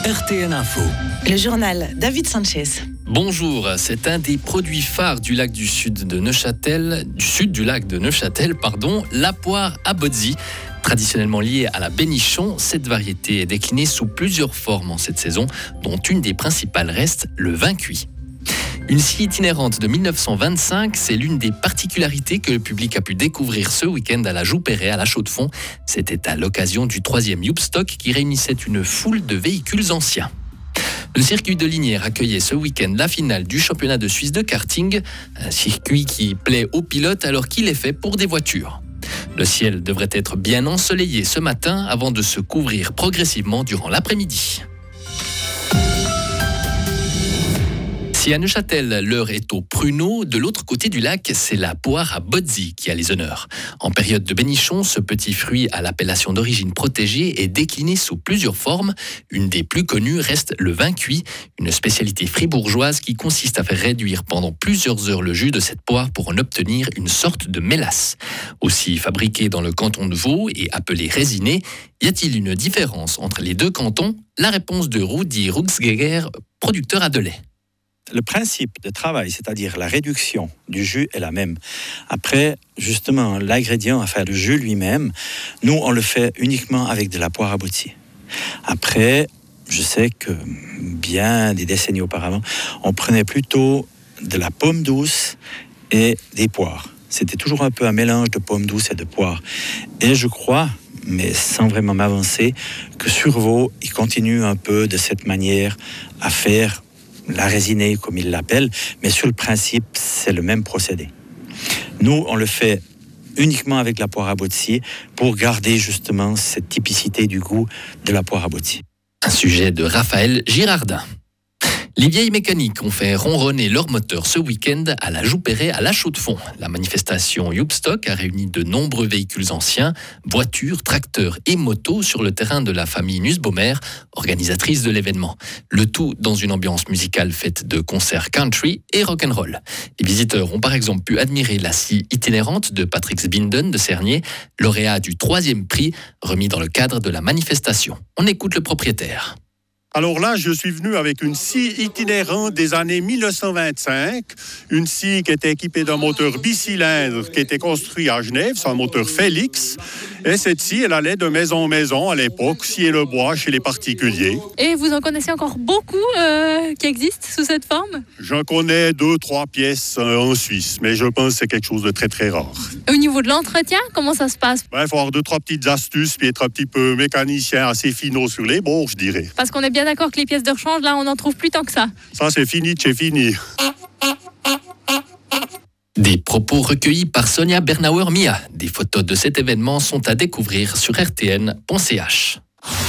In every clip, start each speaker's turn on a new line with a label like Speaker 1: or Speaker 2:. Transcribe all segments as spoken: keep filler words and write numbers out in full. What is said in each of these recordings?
Speaker 1: R T N Info.
Speaker 2: Le journal David Sanchez.
Speaker 3: Bonjour, c'est un des produits phares du lac du sud de Neuchâtel, du sud du lac de Neuchâtel, pardon, la poire Abodzi. Traditionnellement liée à la bénichon, cette variété est déclinée sous plusieurs formes en cette saison, dont une des principales reste le vin cuit. Une scie itinérante de mille neuf cent vingt-cinq, c'est l'une des particularités que le public a pu découvrir ce week-end à la Joux-Perret, à la Chaux-de-Fonds. C'était à l'occasion du troisième Youpstock qui réunissait une foule de véhicules anciens. Le circuit de Lignières accueillait ce week-end la finale du championnat de Suisse de karting, un circuit qui plaît aux pilotes alors qu'il est fait pour des voitures. Le ciel devrait être bien ensoleillé ce matin avant de se couvrir progressivement durant l'après-midi. Si à Neuchâtel, l'heure est au pruneau, de l'autre côté du lac, c'est la poire Abodzi qui a les honneurs. En période de bénichon, ce petit fruit à l'appellation d'origine protégée est décliné sous plusieurs formes. Une des plus connues reste le vin cuit, une spécialité fribourgeoise qui consiste à faire réduire pendant plusieurs heures le jus de cette poire pour en obtenir une sorte de mélasse. Aussi fabriqué dans le canton de Vaud et appelé résiné, y a-t-il une différence entre les deux cantons ? La réponse de Rudi Ruxgeger, producteur à Delay.
Speaker 4: Le principe de travail, c'est-à-dire la réduction du jus, est la même. Après, justement, l'ingrédient à faire le jus lui-même, nous, on le fait uniquement avec de la poire Abodzi. Après, je sais que bien des décennies auparavant, on prenait plutôt de la pomme douce et des poires. C'était toujours un peu un mélange de pommes douces et de poires. Et je crois, mais sans vraiment m'avancer, que sur Vaud, ils continuent un peu de cette manière à faire la résinée, comme ils l'appellent, mais sur le principe, c'est le même procédé. Nous, on le fait uniquement avec la poire Abodzi pour garder justement cette typicité du goût de la poire Abodzi.
Speaker 3: Un sujet de Raphaël Girardin. Les vieilles mécaniques ont fait ronronner leur moteur ce week-end à la Joux-Perret, à la Chaux-de-Fonds. La manifestation Youpstock a réuni de nombreux véhicules anciens, voitures, tracteurs et motos sur le terrain de la famille Nussbaumer, organisatrice de l'événement. Le tout dans une ambiance musicale faite de concerts country et rock'n'roll. Les visiteurs ont par exemple pu admirer la scie itinérante de Patrick Sbinden de Cernier, lauréat du troisième prix remis dans le cadre de la manifestation. On écoute le propriétaire.
Speaker 5: Alors là, je suis venu avec une scie itinérante des années mille neuf cent vingt-cinq, une scie qui était équipée d'un moteur bicylindre qui était construit à Genève, c'est un moteur Félix. Et cette scie, elle allait de maison en maison à l'époque, scier le bois chez les particuliers.
Speaker 6: Et vous en connaissez encore beaucoup euh, qui existent sous cette forme ?
Speaker 5: J'en connais deux, trois pièces euh, en Suisse, mais je pense que c'est quelque chose de très, très rare.
Speaker 6: Au niveau de l'entretien, comment ça se passe ?
Speaker 5: Il faut avoir deux, trois petites astuces, puis être un petit peu mécanicien assez finaux sur les bords, je dirais.
Speaker 6: Parce qu'on est bien d'accord que les pièces de rechange, là, on n'en trouve plus tant que ça.
Speaker 5: Ça, c'est fini de chez fini.
Speaker 3: Des propos recueillis par Sonia Bernauer-Mia. Des photos de cet événement sont à découvrir sur r t n point c h.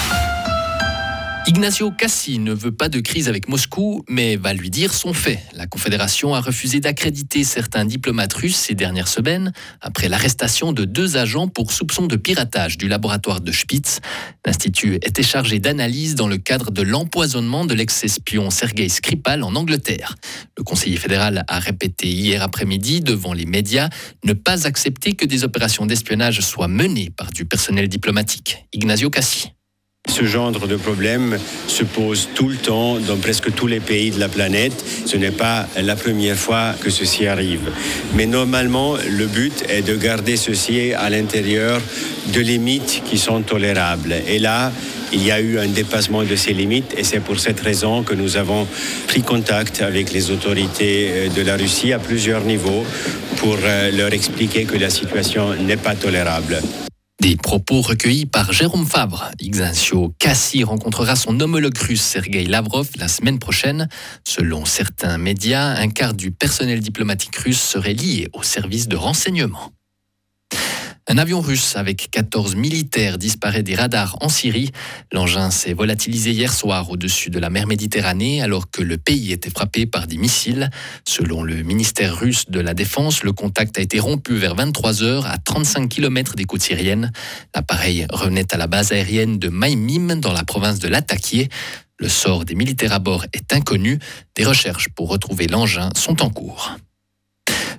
Speaker 3: Ignacio Cassi ne veut pas de crise avec Moscou, mais va lui dire son fait. La Confédération a refusé d'accréditer certains diplomates russes ces dernières semaines, après l'arrestation de deux agents pour soupçon de piratage du laboratoire de Spitz. L'Institut était chargé d'analyse dans le cadre de l'empoisonnement de l'ex-espion Sergei Skripal en Angleterre. Le conseiller fédéral a répété hier après-midi devant les médias ne pas accepter que des opérations d'espionnage soient menées par du personnel diplomatique. Ignacio Cassi.
Speaker 7: Ce genre de problème se pose tout le temps dans presque tous les pays de la planète. Ce n'est pas la première fois que ceci arrive. Mais normalement, le but est de garder ceci à l'intérieur de limites qui sont tolérables. Et là, il y a eu un dépassement de ces limites et c'est pour cette raison que nous avons pris contact avec les autorités de la Russie à plusieurs niveaux pour leur expliquer que la situation n'est pas tolérable.
Speaker 3: Des propos recueillis par Jérôme Fabre. Ignacio Cassi rencontrera son homologue russe Sergei Lavrov la semaine prochaine. Selon certains médias, un quart du personnel diplomatique russe serait lié au service de renseignement. Un avion russe avec quatorze militaires disparaît des radars en Syrie. L'engin s'est volatilisé hier soir au-dessus de la mer Méditerranée alors que le pays était frappé par des missiles. Selon le ministère russe de la Défense, le contact a été rompu vers vingt-trois heures à trente-cinq kilomètres des côtes syriennes. L'appareil revenait à la base aérienne de Maïmim dans la province de Latakia. Le sort des militaires à bord est inconnu. Des recherches pour retrouver l'engin sont en cours.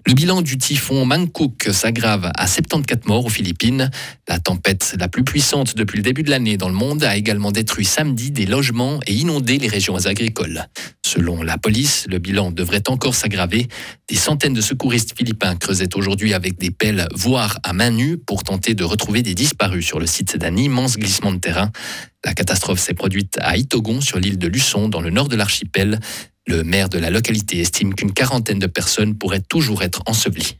Speaker 3: Le bilan du typhon Mangkhut s'aggrave à soixante-quatorze morts aux Philippines. La tempête la plus puissante depuis le début de l'année dans le monde a également détruit samedi des logements et inondé les régions agricoles. Selon la police, le bilan devrait encore s'aggraver. Des centaines de secouristes philippins creusaient aujourd'hui avec des pelles, voire à main nue, pour tenter de retrouver des disparus sur le site d'un immense glissement de terrain. La catastrophe s'est produite à Itogon, sur l'île de Luçon, dans le nord de l'archipel. Le maire de la localité estime qu'une quarantaine de personnes pourraient toujours être ensevelies.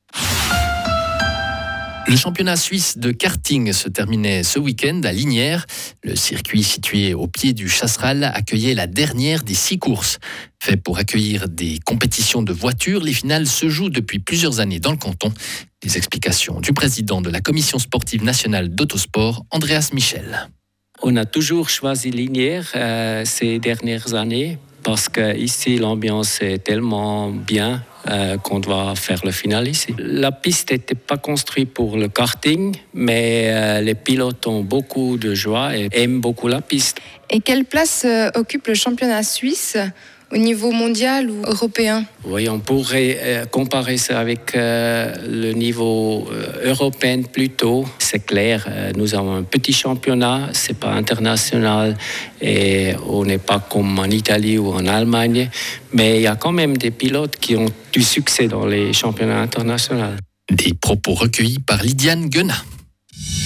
Speaker 3: Le championnat suisse de karting se terminait ce week-end à Lignières. Le circuit situé au pied du Chasseral accueillait la dernière des six courses. Fait pour accueillir des compétitions de voitures, les finales se jouent depuis plusieurs années dans le canton. Les explications du président de la commission sportive nationale d'autosport, Andreas Michel.
Speaker 1: On a toujours choisi Lignières euh, ces dernières années parce qu'ici l'ambiance est tellement bien euh, qu'on doit faire le final ici. La piste n'était pas construite pour le karting, mais euh, les pilotes ont beaucoup de joie et aiment beaucoup la piste.
Speaker 8: Et quelle place euh, occupe le championnat suisse au niveau mondial ou européen?
Speaker 1: Oui, on pourrait euh, comparer ça avec euh, le niveau euh, européen plutôt. C'est clair, euh, nous avons un petit championnat, c'est pas international et on n'est pas comme en Italie ou en Allemagne, mais il y a quand même des pilotes qui ont du succès dans les championnats internationaux.
Speaker 3: Des propos recueillis par Lydiane Guenat.